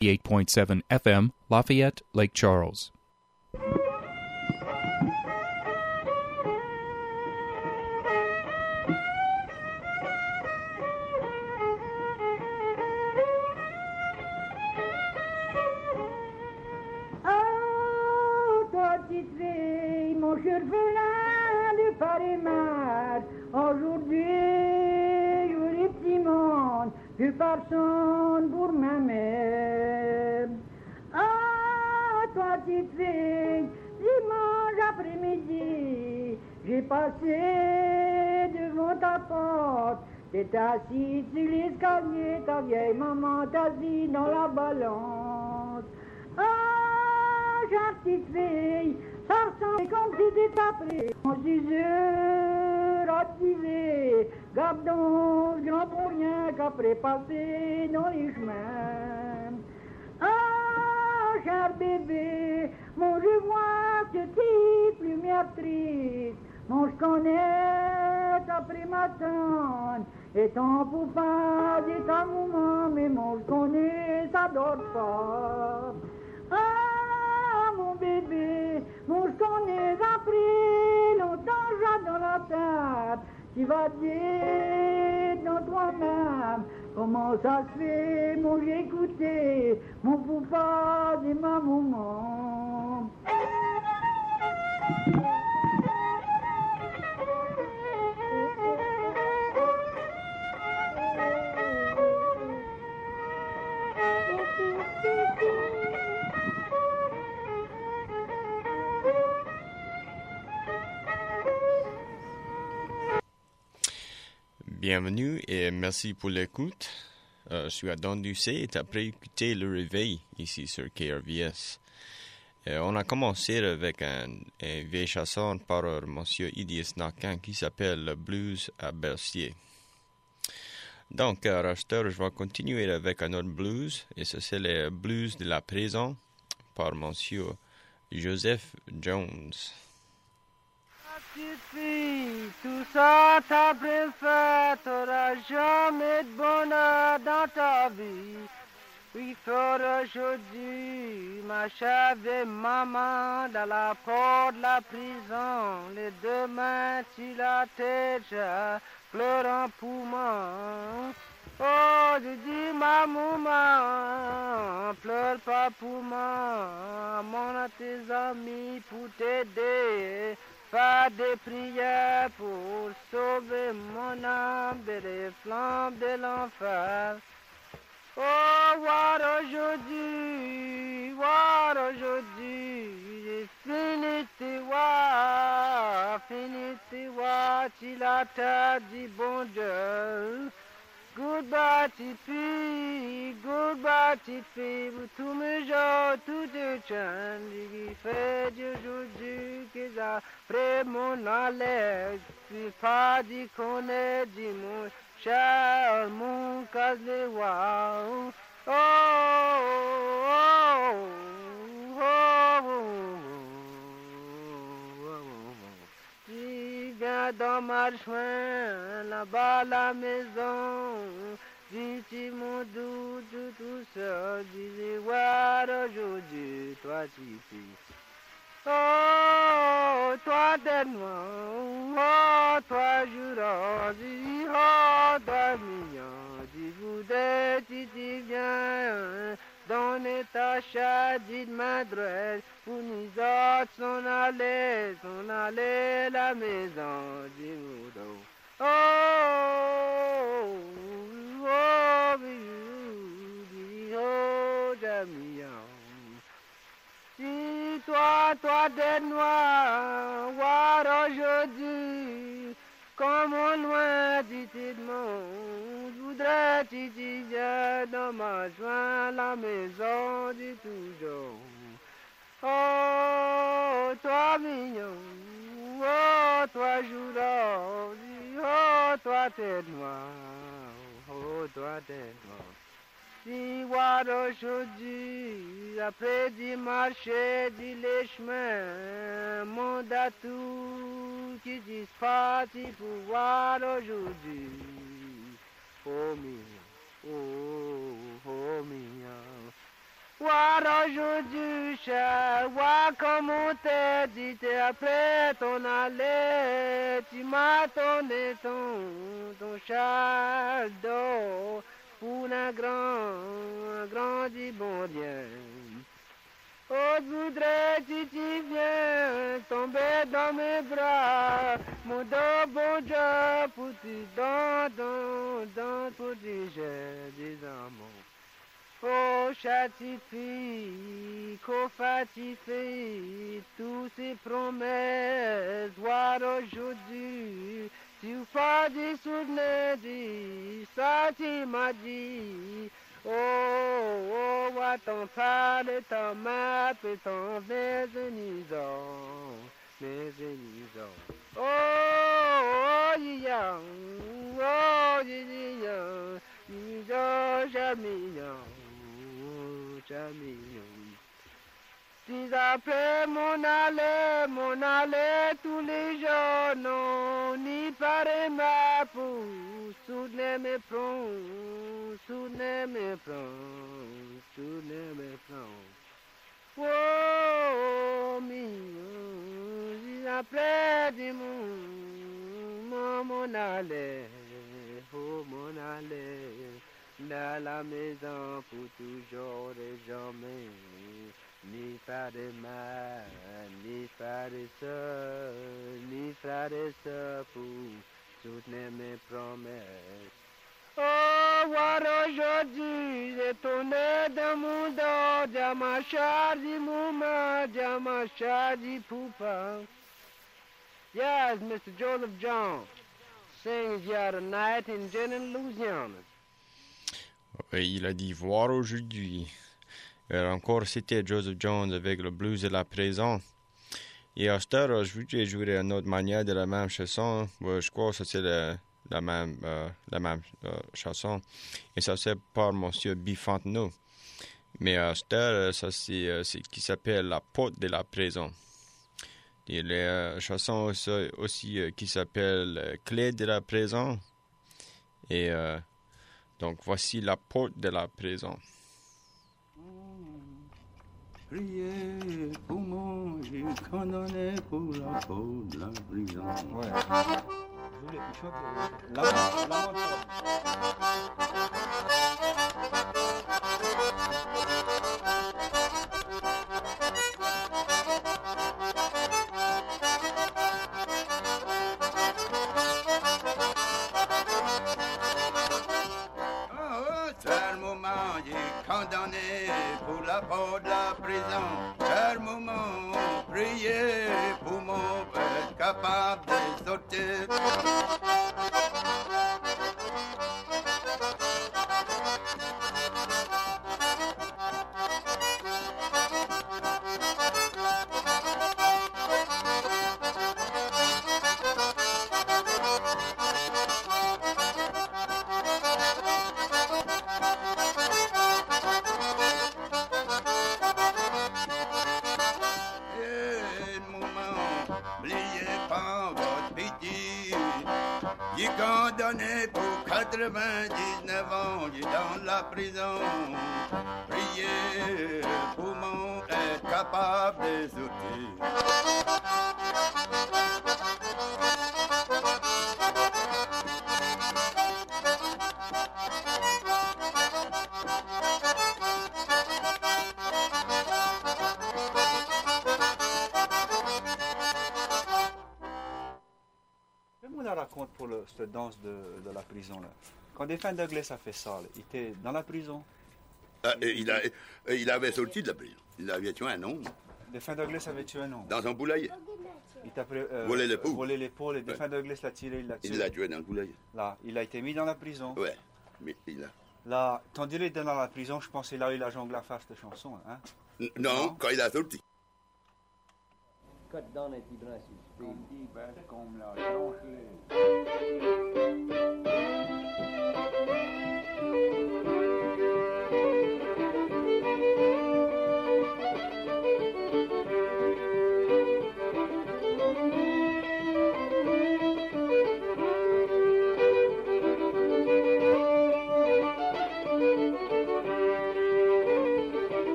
8.7 FM, Lafayette, Lake Charles. Mon chevelin de Paris-Mat, aujourd'hui, jour les petits mondes, je personne pour ma mère. Ah, toi, petite fille, dimanche après-midi, j'ai passé devant ta porte, t'es assise sur l'escalier, ta vieille maman t'a dit dans la balance. Ah, j'ai petite fille, ça ressemble comme si t'étais appris. En 6 heures à tirer, garde donc grand pour rien qu'après passer dans les chemins. Ah, cher bébé, mon je vois que t'es lumière triste. Mon je connais ta primatone, et ton poupard dit ta maman, mais mon je connais ça dort pas. Ah, mon bébé, mon je connais après longtemps j'ai dans la tête. Tu vas dire dans toi-même comment ça se fait, mon j'ai écouté mon papa et ma maman. Bienvenue et merci pour l'écoute. Je suis Adam Doucet et après écouter Le Réveil ici sur KRVS. On a commencé avec un vieille chanson par Monsieur Idias Nakan qui s'appelle Le Blues à Bercier. Donc, Raster, je vais continuer avec un autre blues et c'est le blues de la prison par Monsieur Joseph Jones. Petite fille, tout ça t'as bien fait, t'auras jamais de bonheur dans ta vie. Oui, for aujourd'hui, ma chère vieille maman, dans la porte de la prison, les deux mains sur la tête, je pleure en poumon. Oh, je dis ma maman, pleure pas pour moi, mon à tes amis pour t'aider. Fais des prières pour sauver mon âme des flammes de l'enfer. Oh, voir aujourd'hui, j'ai fini tes voir, tu la tête du bon Dieu. Goodbye, petite fille, tous mes jours, tout de chant, qui fait d'aujourd'hui, que après mon allègue, tu pas dit qu'on est dit mon cher, mon cas de wow. Oh, oh, oh, oh, tu viens dans ma chemin, là-bas à la maison, dis-tu mon doute tout seul, dis-tu voir aujourd'hui, toi tu fais. Oh, toi donne-moi, oh, toi jurant, dis, oh, toi mignon, dis voudrais, tu viens, donner ta chatte, dis de ma droite, pour nous autres, s'en aller, la maison, dis nous oh, oh, dis, oh, Damien. Si toi des noirs, voir aujourd'hui, comme au loin du monde, voudrais-tu dire dans ma joie la maison du toujours. Oh, toi mignon, oh, toi jour, oh, toi tête noire, oh, toi tête noire. Si voir aujourd'hui, après d'y marcher, d'y les chemins, mon datou qui disparaît pour voir aujourd'hui. Oh mignon, oh mignon. Voir aujourd'hui, cher, voir comment t'es dit après ton aller, tu m'as donné ton char d'eau pour un grand dit bon Dieu. Oh, je voudrais que tu viennes tomber dans mes bras, mon dos bon Dieu, pour tu dans pour dire des amours. Oh, chatifie, qu'au fatifie, tous ces promesses, voir aujourd'hui, tu fais des souvenirs, ça tu m'as dit. Oh, va t'en parler, t'en m'appeler, t'en vénénisant. Oh, yeah, Jamillon. Tu appelles mon aller tous les jours, non, ni par ma pousse, soutenez mes plans, Oh, mignon, tu appelles du mon aller, oh, mon aller. Dans la maison pour toujours et jamais, ni frères et mères, ni frères et sœurs pour soutenir mes promesses. Oh, voir aujourd'hui, j'ai tourné dans mon dos, diamant chardi mouma, diamant chardi poupa. Yes, Mr. Joseph John sings here tonight in Jennings, Louisiana. Il a dit voir aujourd'hui. Encore, c'était Joseph Jones avec le blues de la présent. Et à cette heure, je voudrais jouer une autre manière de la même chanson. Je crois que c'est la même chanson. Et ça, c'est par Monsieur Bifontenot. Mais à cette heure, ça, c'est qui s'appelle La porte de la prison. Et la chanson aussi qui s'appelle Clé de la prison. Et donc, voici la porte de la prison. Priez pour manger, condamné pour la porte de la prison. Ouais. Je voulais que tu chantes condamné pour la porte de la prison. Cher moment, priez pour mon être capable de sortir. Il est condamné pour 99 ans, il est dans la prison. Priez pour mon être capable de sortir. Fais-moi la raconte pour cette danse de la prison là. Quand Défunt Douglas a fait ça, il était dans la prison. Il avait sorti de la prison. Il avait tué un homme. Défunt Douglas avait tué un homme. Dans son poulailler. Il t'a volé l'épaule. Volé l'épaule et Défunt Douglas l'a tiré, il l'a tué. Il l'a tué dans le poulailler. Là, il a été mis dans la prison. Ouais, mais il a... Là, tandis qu'il était dans la prison, je pense qu'il a eu la jongle à faire cette chanson. Hein? Non, quand il a sorti. Cut down et puis Comme la jongle.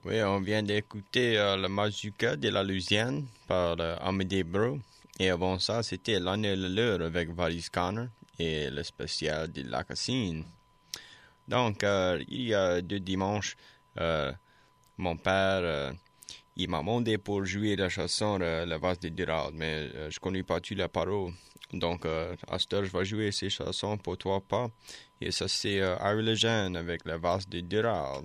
Oui, on vient d'écouter le Mazurka de la Louisiane par Amédée Bro. Et avant ça, c'était L'année et l'heure avec Valis Connor et le spécial de la Cassine. Donc, il y a 2 dimanches, mon père, il m'a demandé pour jouer la chanson La vase de Durand, mais je connais pas toutes les paroles. Donc, à cette heure, je vais jouer ces chansons pour toi, pas. Et ça, c'est Harry Legend avec La vase de Durand.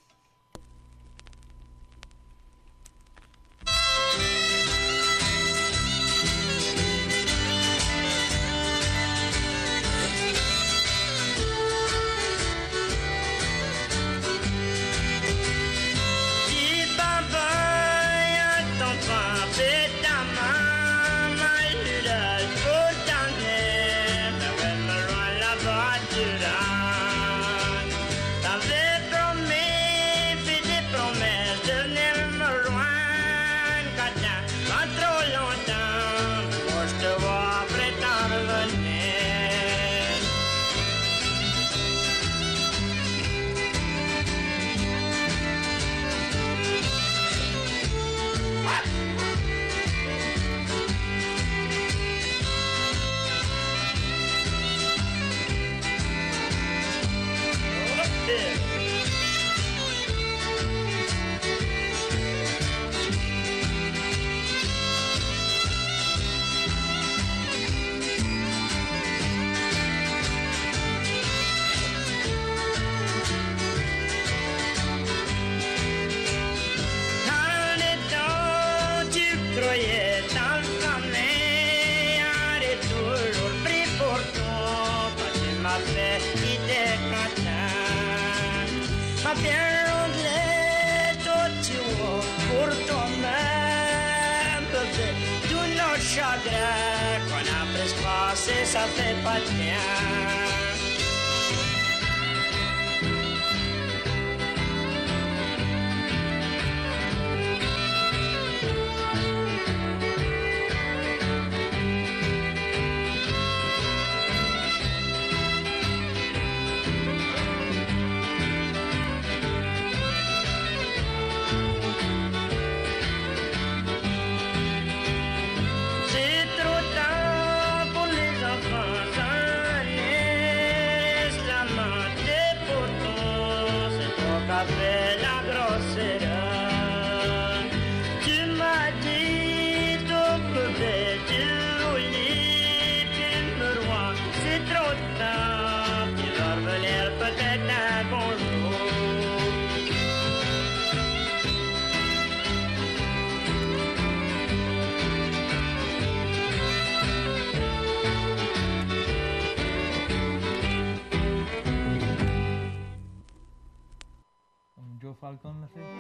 Ça fait pas de bien. Joe Falcon l'a fait.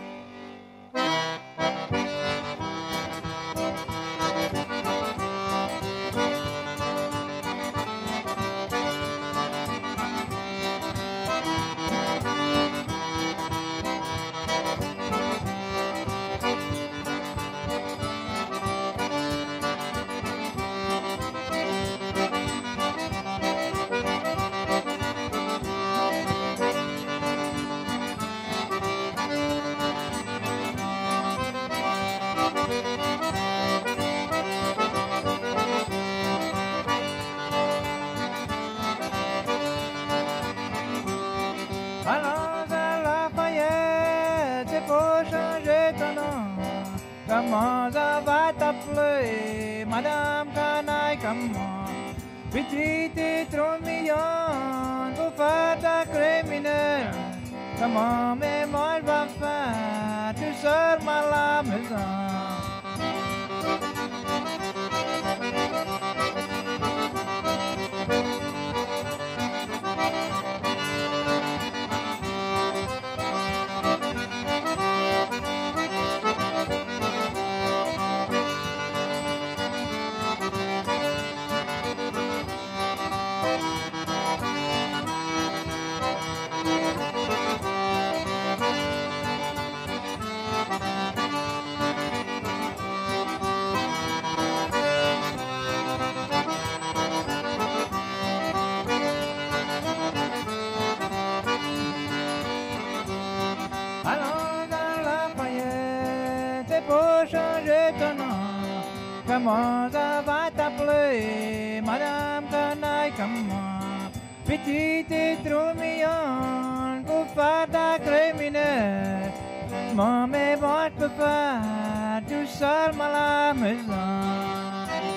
Comment ça va t'appeler, Madame Canaille, comment? Puis t'es trop mignonne pour faire ta criminelle. Comment même elle va faire, tu sors mal à la maison. comment ça va t'appeler, Madame Canaille, comment? Petite et trop mignonne pour faire ta criminelle. Maman, mais moi je peux pas tout seul à la maison.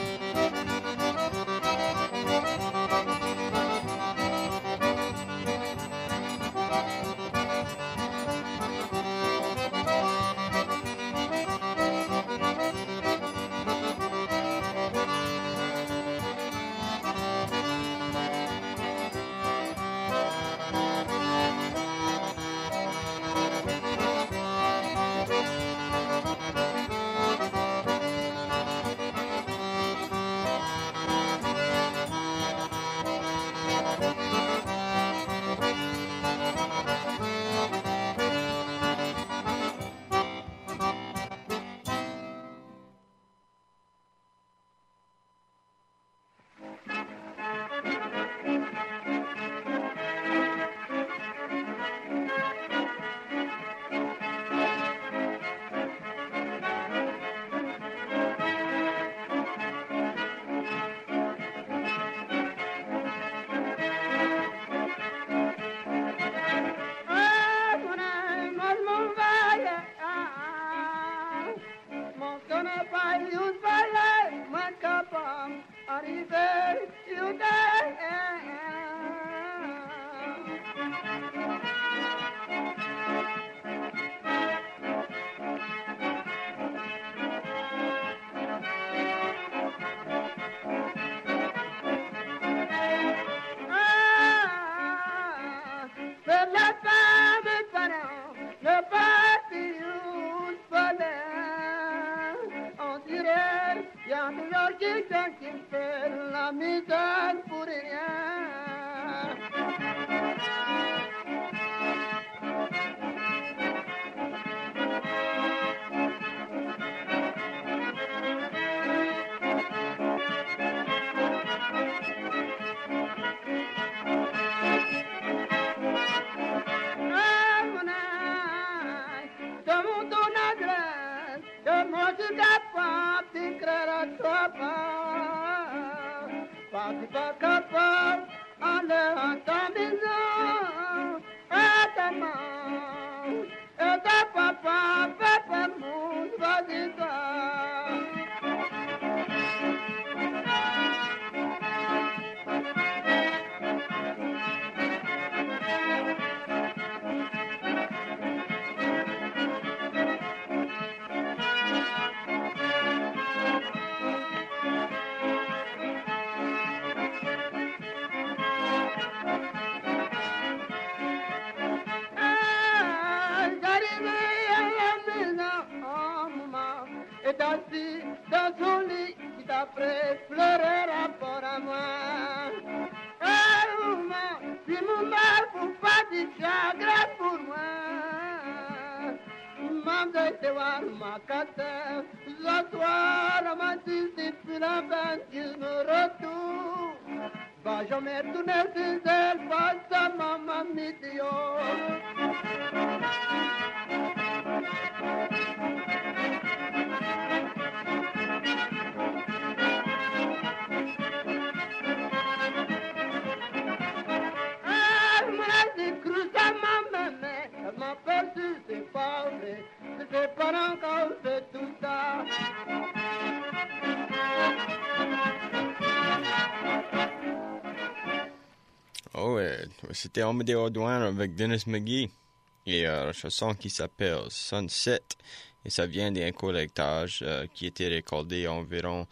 C'était Amadeo Douane avec Dennis McGee et la chanson qui s'appelle Sunset et ça vient d'un collectage qui était récolté environ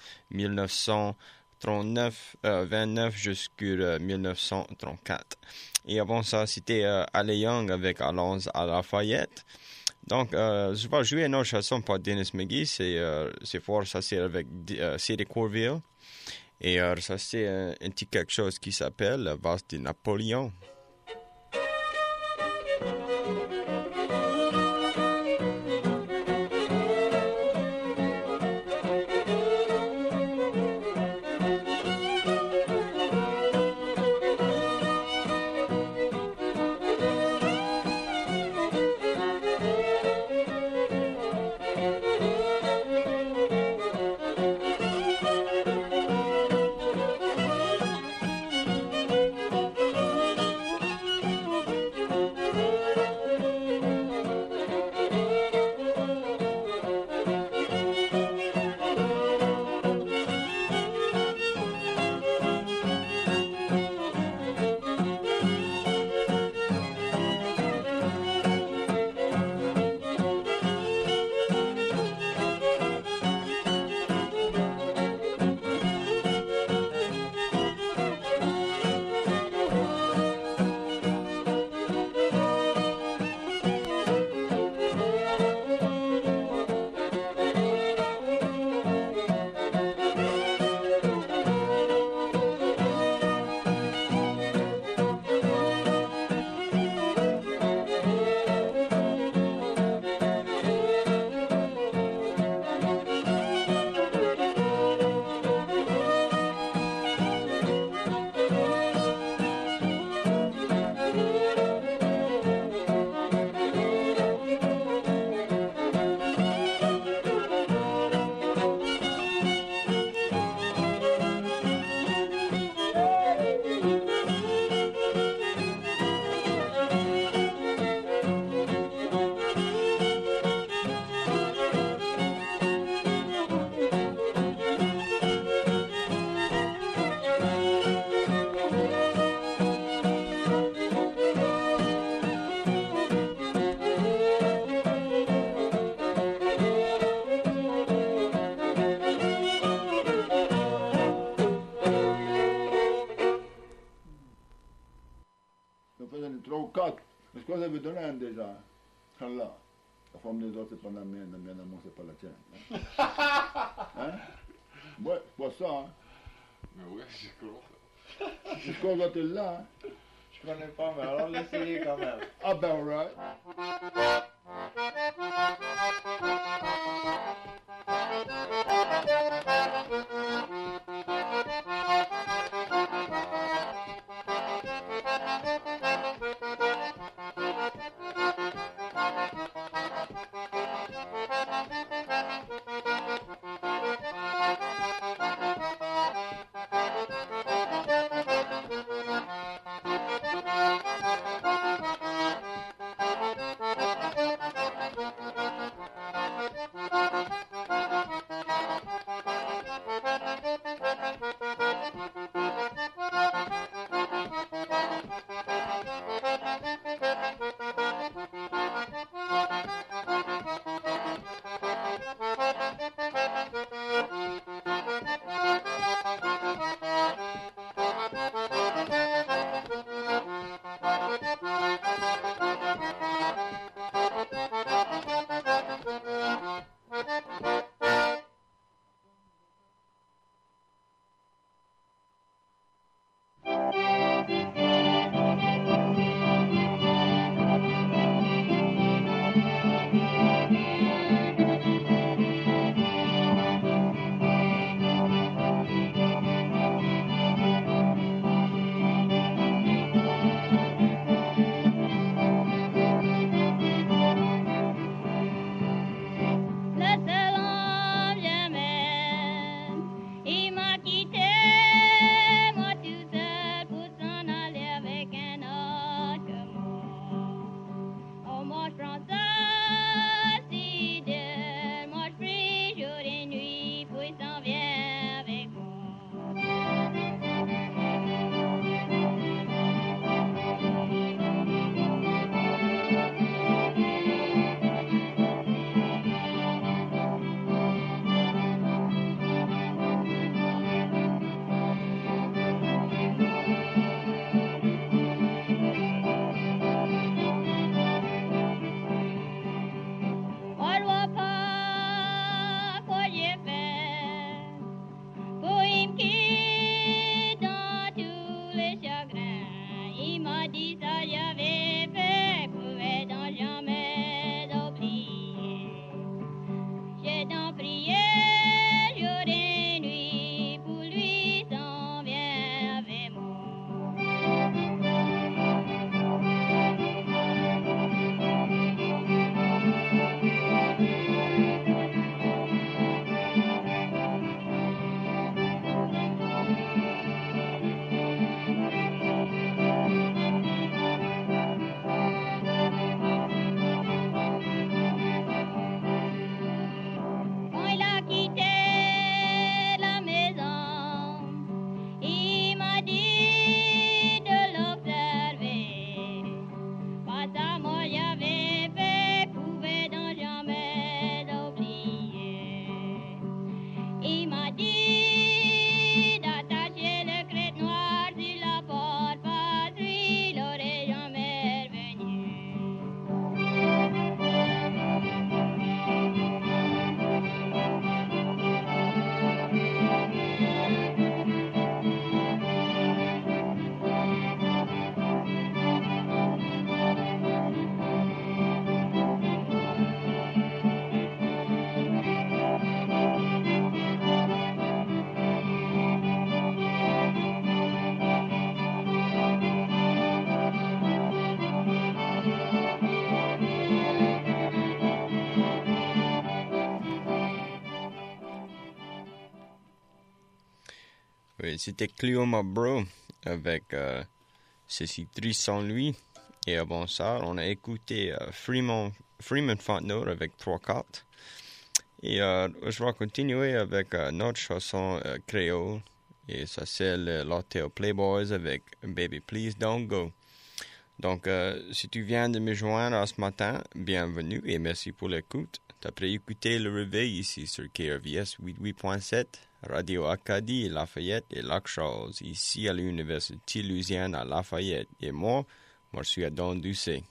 1929 jusqu'à 1934 et avant ça c'était Ale Young avec Alonze à Lafayette. Donc je vais jouer une autre chanson par Dennis McGee, c'est fort, ça c'est avec C.D. Corville et ça c'est un petit quelque chose qui s'appelle la valse de Napoléon. 4. Mais quoi ça veut donner déjà? Allah. La forme des autres, c'est pas la mienne amour, c'est pas la tienne. Hein? Ouais, c'est pas ça, hein? Mais oui, c'est cool. C'est quoi doit être là, hein? Je connais pas, mais alors l'essayer quand même. Ah ben, alright. Oui, c'était Cleo Bro avec Ceci triste sans lui. Et avant ça, on a écouté Freeman Fontenot avec 3/4. Et je vais continuer avec notre chanson créole. Et ça, c'est le L'Hotel Playboys avec Baby Please Don't Go. Donc, si tu viens de me joindre ce matin, bienvenue et merci pour l'écoute. T'as écouté le réveil ici sur KRVS 88.7, Radio Acadie, Lafayette et Lac-Charles, ici à l'Université Louisiane à Lafayette. Et moi, Moi, je suis à Don Ducé.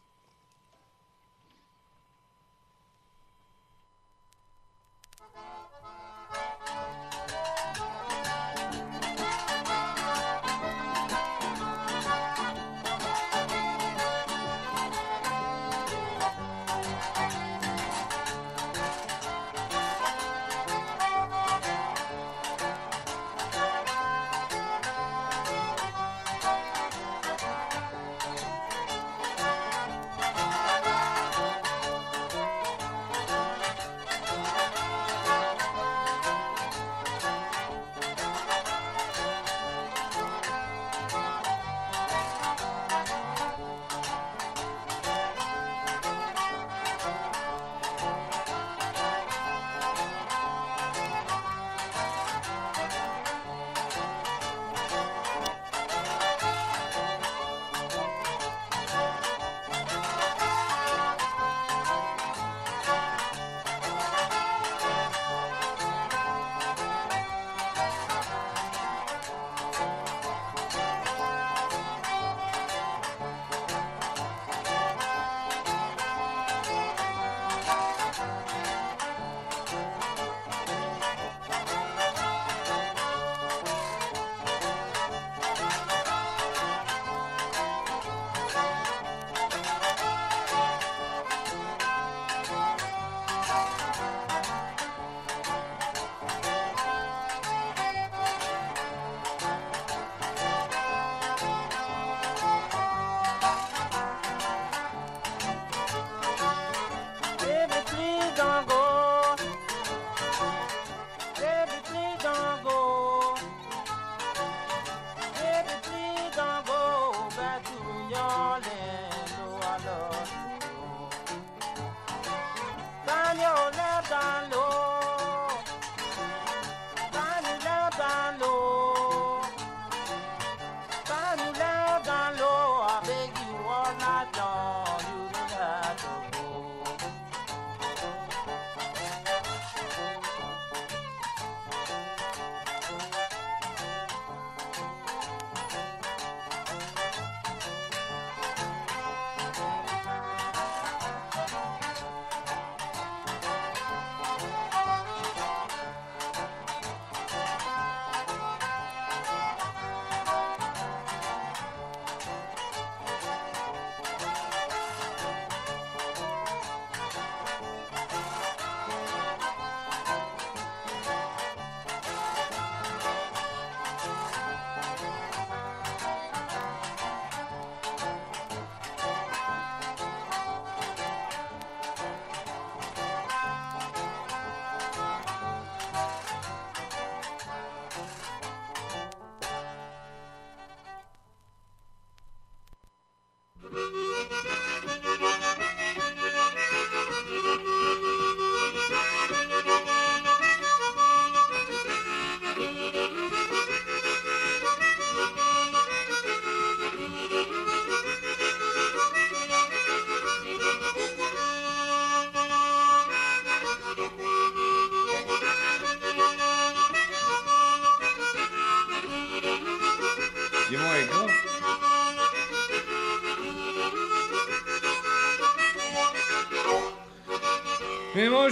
Mais moi je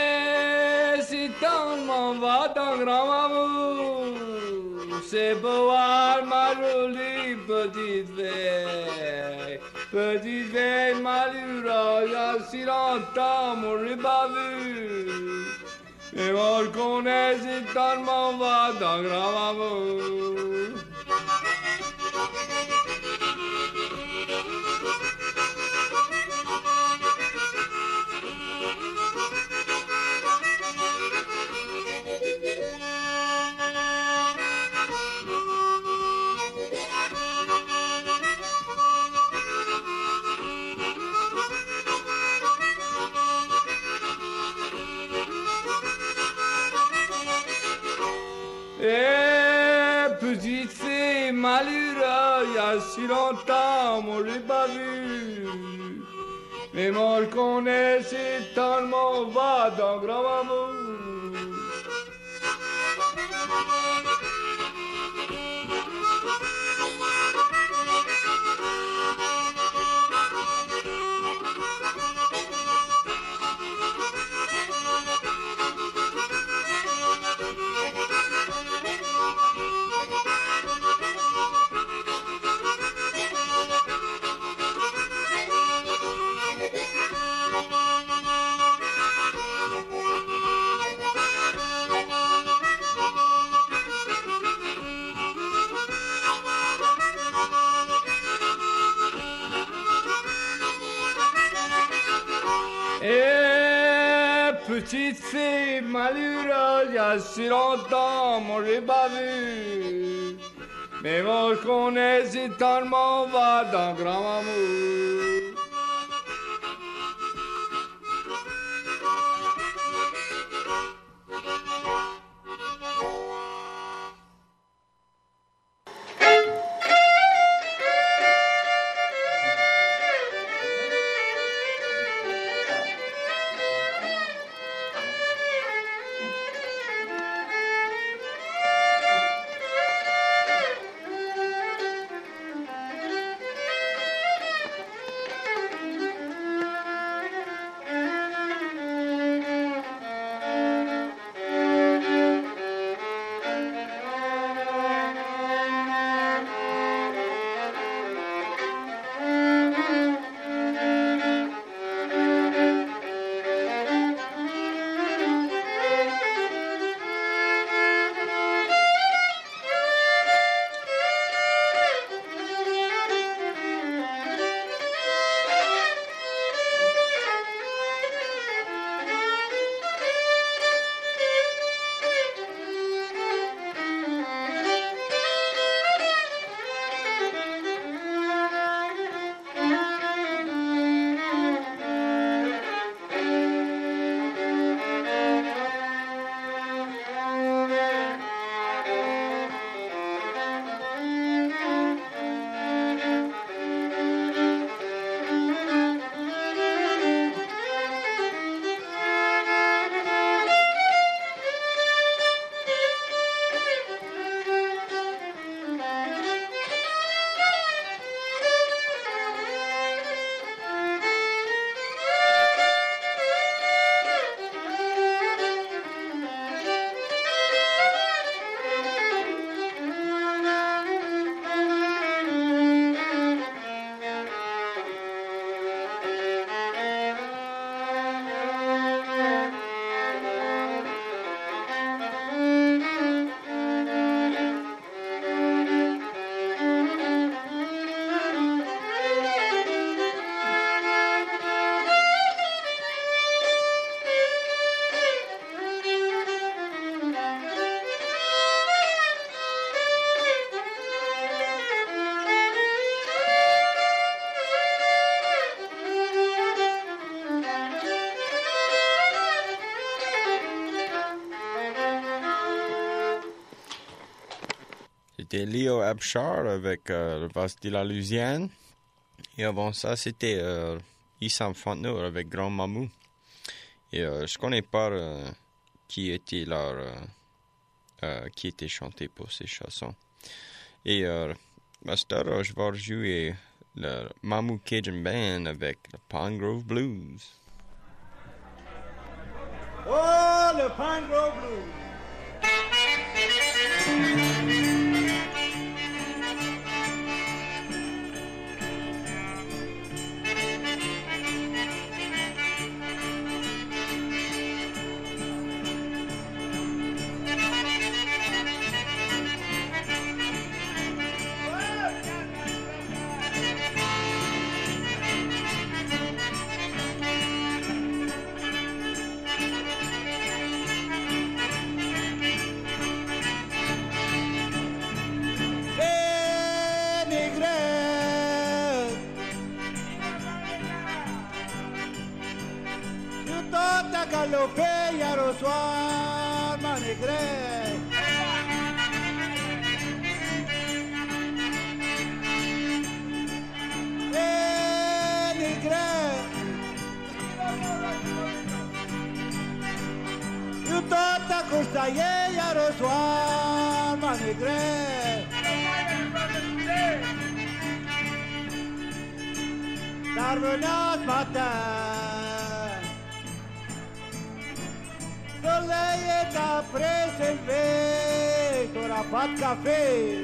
connais si tant m'en va dans grand amour, c'est pour voir ma jolie petite veille malheureuse, si longtemps moi j'ai pas vu. Mais moi je connais si tant m'en va dans grand amour. Petite fille malheureuse, il y a si longtemps, moi je l'ai pas vu. Mais moi je connais si tellement va dans grand amour. petite fille malheureuse, il y a si longtemps, moi j'ai pas vu. Mais moi je connais si tellement va dans grand amour. C'était Leo Abshar avec le Valse de la Louisiane. Et avant ça, c'était Issam Fontenot avec Grand Mamou. Et je connais pas qui était qui était chanté pour ces chansons. Et Master, je vais jouer le Mamou Cajun Band avec le Pine Grove Blues. Oh, le Pine Grove Blues! Galopé hier au soir, ma négresse. Eh, négresse. Io tutta costa hier au soir, ma négresse. T'as revenu ce matin. Le soleil est après s'élever, t'auras pas de café.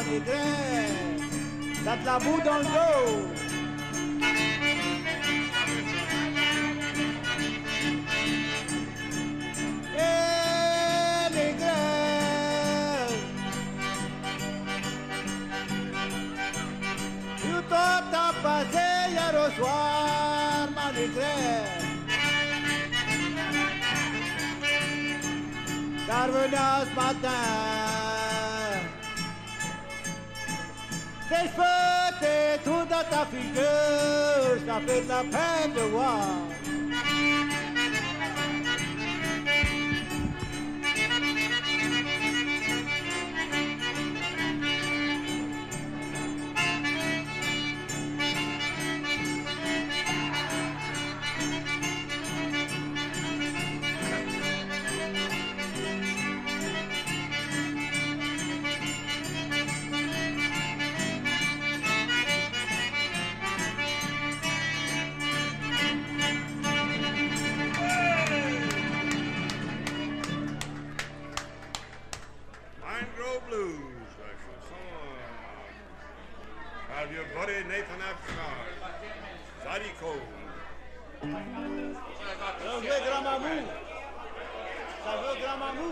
malgré, t'as de la boue dans le dos. Et les grèves, you t'as passé hier au soir, malgré. T'as revenu ce matin, tes cheveux, tes trous dans ta figure, ça fait de la peine de voir. Nathan Abshar, Zadie Cole. Ça veut grand mamou. Ça veut grand mamou.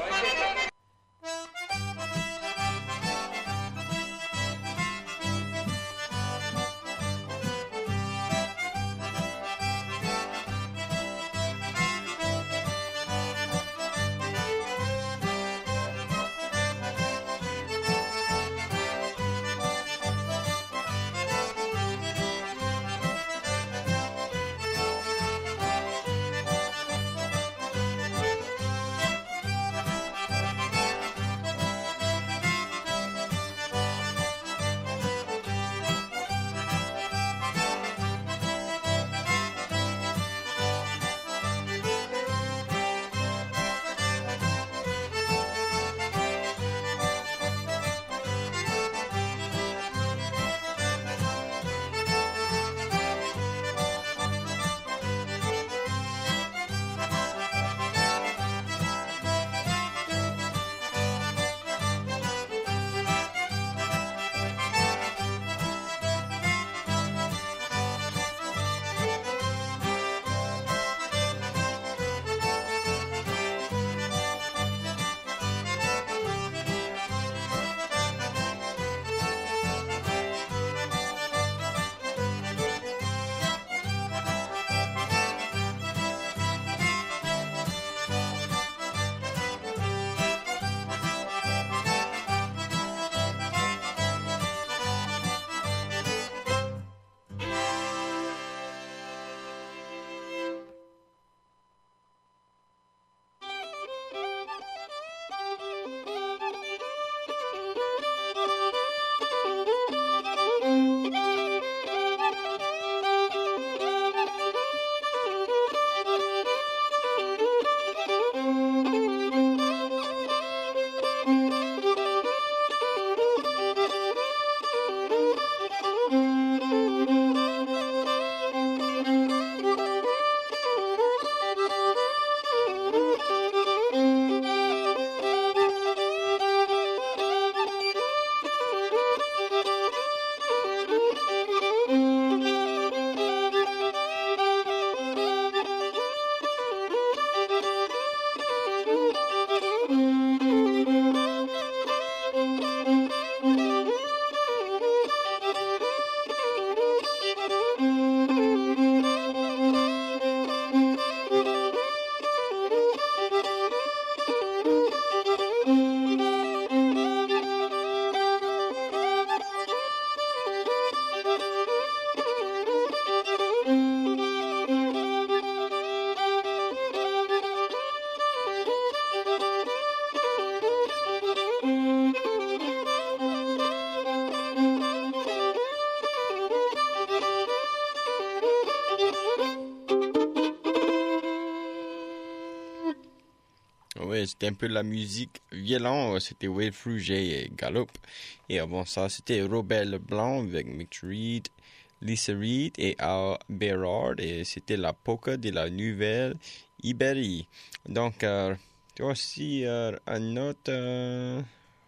Oui, c'était un peu de la musique violente. C'était Will Fruget et Gallup. Et avant ça, c'était Robert Leblanc avec Mitch Reed, Lisa Reed et Al Berard. Et c'était la polka de la Nouvelle Ibérie. Donc, aussi un autre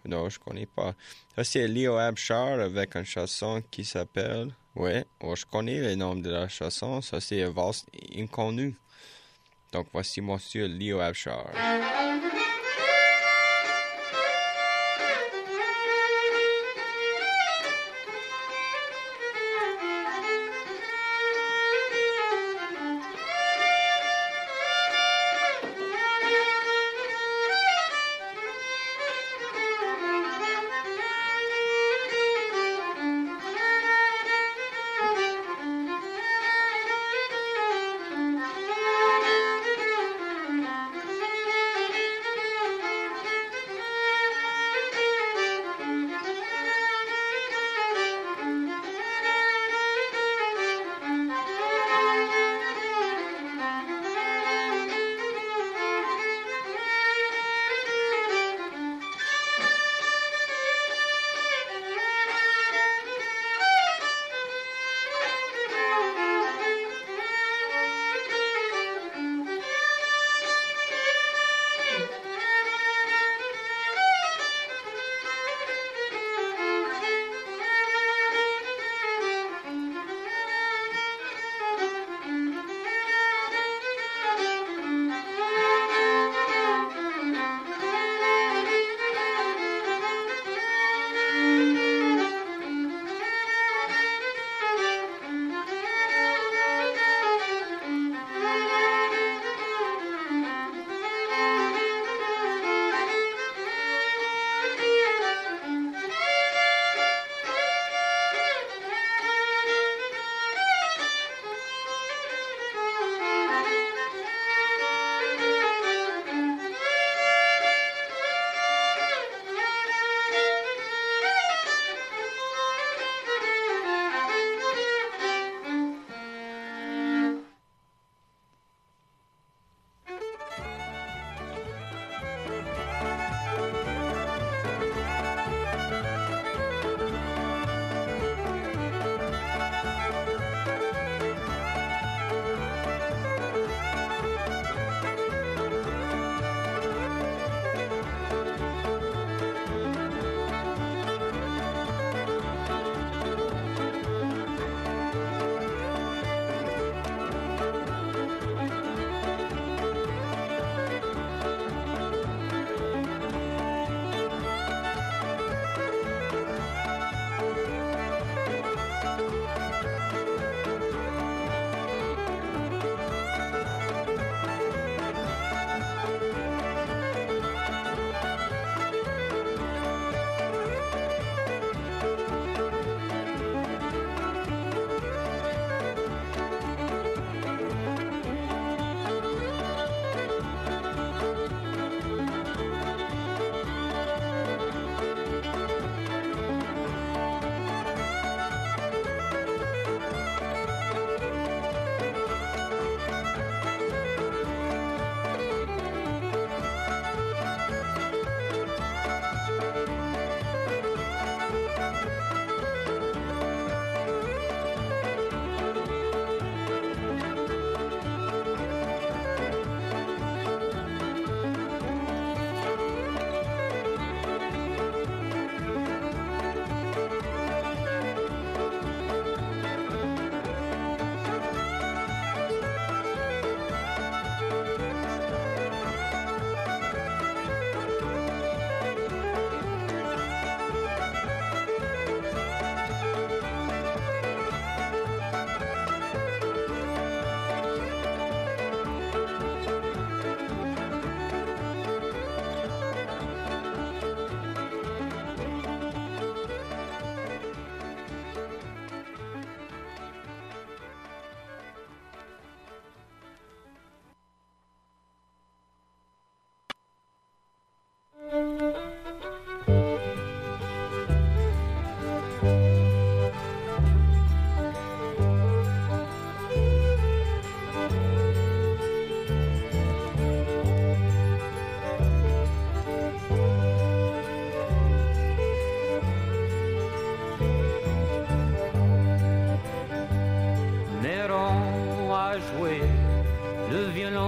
Non, je connais pas. Ça, c'est Leo Abshar avec une chanson qui s'appelle... Ouais, je connais le nom de la chanson. Ça, c'est Valse Inconnue. Donc, voici monsieur Leo Abshar.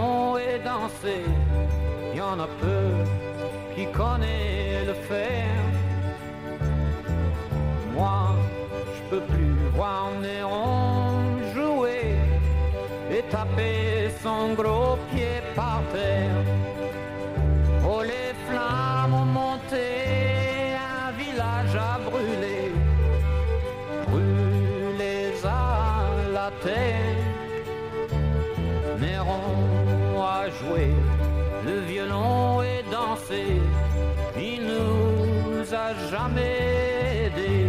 Il y en a peu qui connaissent le faire. tapé son gros pied par terre. Oh, les flammes ont monté, un village a brûlé, brûlés à la terre. Néron a joué le violon et dansé, il nous a jamais aidés.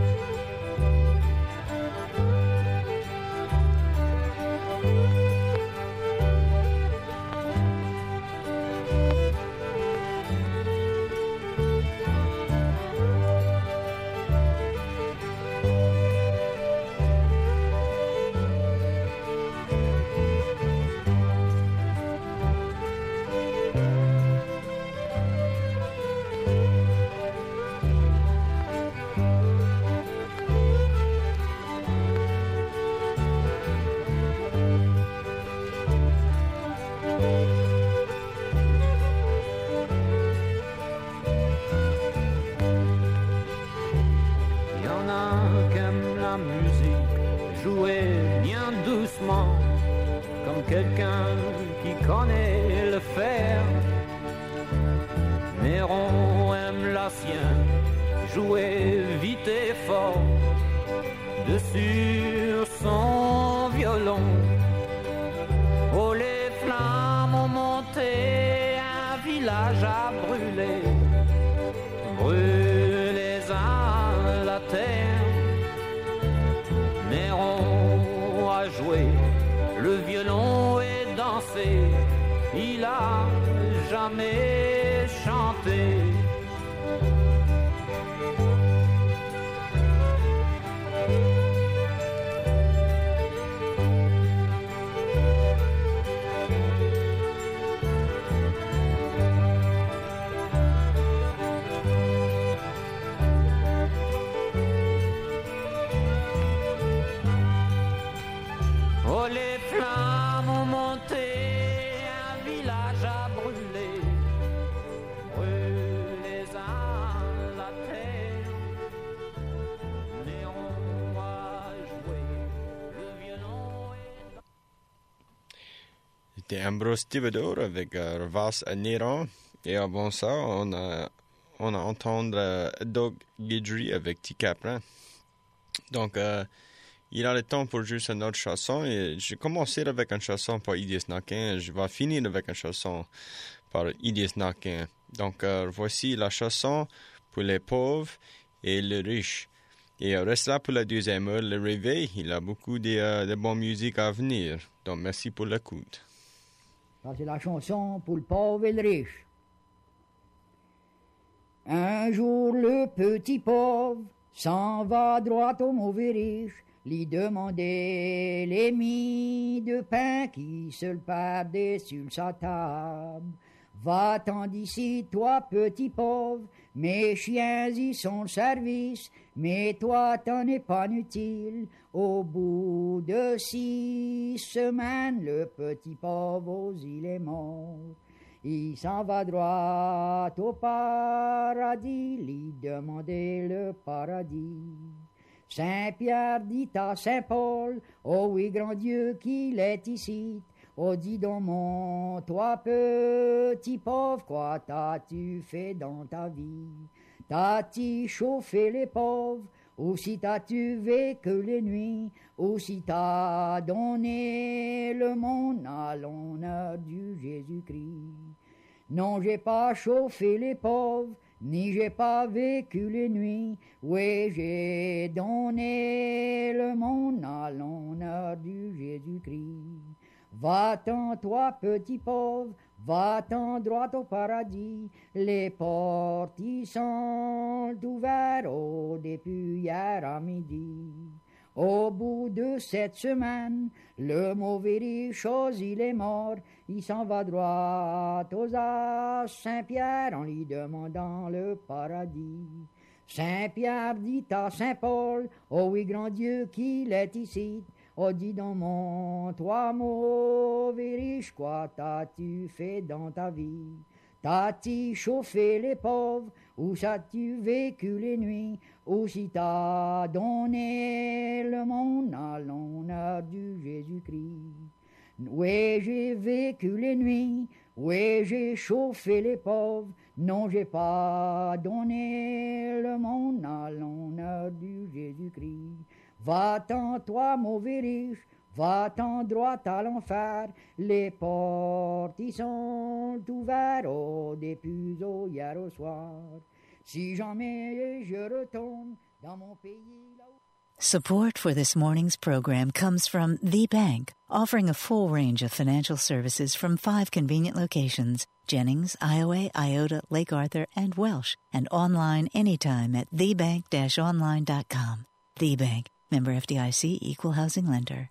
Quelqu'un qui connaît le faire. Néron aime la sienne, jouer vite et fort dessus son violon. Oh, les flammes ont monté, un village a brûlé, brûlés à la terre. Néron a joué le violon et dansé, il a jamais chanté. Oh, les flammes ont monté, un village a brûlé, brûlés à la terre. Néron a joué le violon et... C'était Ambrose Thibodeau avec Revasse à Néron. Et avant ça, on a entendu Doug Guidry avec T. Capran. Donc, il a le temps pour juste une autre chanson. Et j'ai commencé avec une chanson par Idias Nakin. Je vais finir avec une chanson par Idias Nakin. Donc, voici la chanson pour les pauvres et les riches. Et reste là pour la deuxième heure, le réveil. Il a beaucoup de bonne musique à venir. Donc, merci pour l'écoute. Ça, c'est la chanson pour le pauvre et le riche. Un jour, le petit pauvre s'en va droit au mauvais riche, lui demander les mie de pain qui se le perdaient sur sa table. Va-t'en d'ici, toi, petit pauvre, mes chiens y sont le service, mais toi, t'en es pas utile. Au bout de 6 semaines, le petit pauvre aux îles est mort. Il s'en va droit au paradis, lui demander le paradis. Saint-Pierre dit à Saint-Paul, oh oui, grand Dieu, qu'il est ici. Oh, dis donc, mon, toi, petit pauvre, quoi t'as-tu fait dans ta vie? T'as-tu chauffé les pauvres? Ou si t'as-tu vécu les nuits? Ou si t'as donné le monde à l'honneur du Jésus-Christ? Non, j'ai pas chauffé les pauvres, ni j'ai pas vécu les nuits. Oui, j'ai donné le monde à l'honneur du Jésus-Christ. Va-t'en, toi, petit pauvre, va-t'en droit au paradis. Les portes y sont ouvertes depuis hier à midi. Au bout de 7 semaines, le mauvais riche aux îles est mort. Il s'en va droit aux As Saint-Pierre en lui demandant le paradis. Saint-Pierre dit à Saint-Paul, oh oui, grand Dieu, qu'il est ici. Oh, dis donc, mon, toi, mauvais riche, quoi t'as-tu fait dans ta vie? T'as-tu chauffé les pauvres, ou as-tu vécu les nuits, ou si t'as donné le monde à l'honneur du Jésus-Christ? Oui, j'ai vécu les nuits, oui, j'ai chauffé les pauvres. Non, j'ai pas donné le monde à l'honneur du Jésus-Christ. Va-t'en, toi, mauvais riche, va-t'en droit à l'enfer. Les portes y sont ouvertes au début au hier au soir. Si jamais je retourne dans mon pays là-haut. Support for this morning's program comes from The Bank, offering a full range of financial services from 5 convenient locations: Jennings, Iowa, Iota, Lake Arthur, and Welsh, and online anytime at thebank-online.com. The Bank, member FDIC, equal housing lender.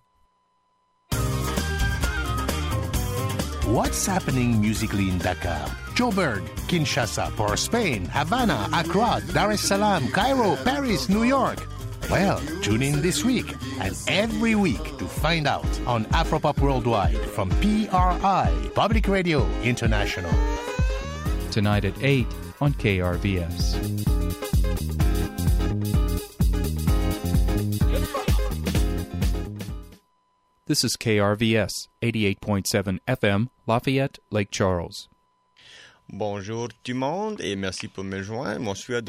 What's happening musically in Dakar, Joburg, Kinshasa, Port Spain, Havana, Accra, Dar es Salaam, Cairo, Paris, New York? Well, tune in this week and every week to find out on Afropop Worldwide from PRI, Public Radio International. Tonight at 8 on KRVS. This is KRVS, 88.7 FM, Lafayette, Lake Charles. Bonjour tout le monde et merci pour me joindre. Moi, je suis